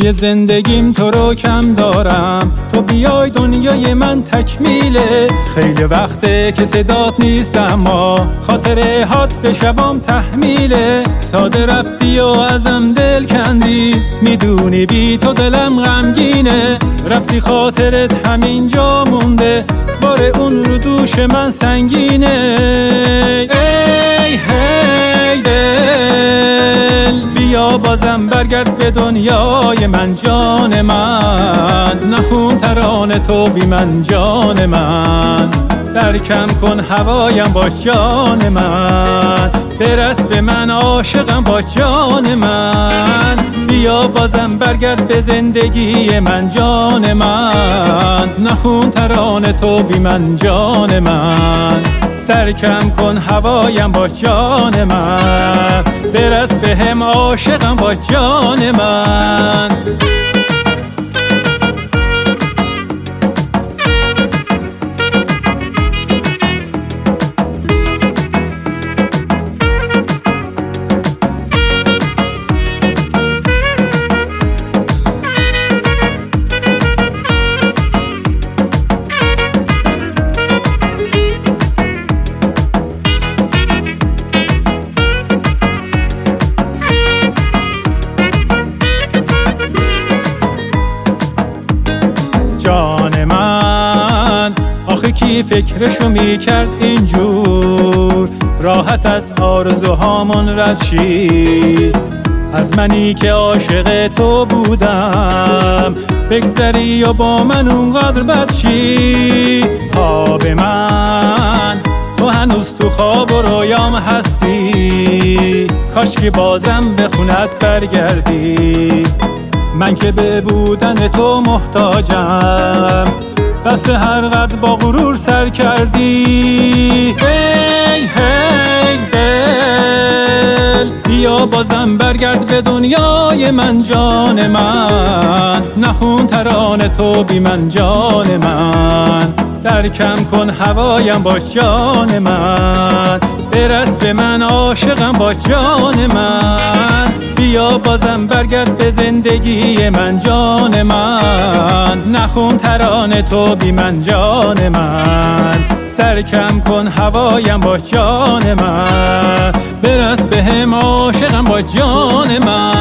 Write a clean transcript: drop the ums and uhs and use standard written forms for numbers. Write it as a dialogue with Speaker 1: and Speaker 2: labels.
Speaker 1: توی زندگیم تو رو کم دارم، تو بیای دنیای من تکمیله. خیلی وقته که صدات نیست اما خاطره هات به شبام تحمیله. ساده رفتی و ازم دل کندی، میدونی بی تو دلم غمگینه. رفتی خاطرت همینجا مونده، بار اون رو دوش من سنگینه. ای هی دل بیا بازم برگرد به دنیای من جان من، نخون ترانه تو بی من جان من. ترکم کن هوایم باش جان من، برس به من عاشقم باش جان من. بیا بازم برگرد به زندگی من جان من، نخون ترانه تو بی من جان من. ترکم کن هوایم باش جان من، برس به هم عاشقم باش جان من. جان من آخه کی فکرشو میکرد اینجور، راحت از آرزوهامون رد شی. از منی که عاشق تو بودم بگذری و با من اونقدر بد شی. خواب من تو هنوز تو خواب و رویام هستی، کاش که بازم به خونت برگردی. من که به بودن تو محتاجم، دست هر قد با غرور سر کردی. ای هی دل بیا بازم برگرد به دنیای من جان من، نخون ترانه تو بی من جان من. ترکم کن هوایم باش جان من، برس به من عاشقم باش جان من. بیا بازم برگرد به زندگی من جان من، نخون ترانه تو بی من جان من. ترکم کن هوایم باش جان من، برس به هم عاشقم باش جان من.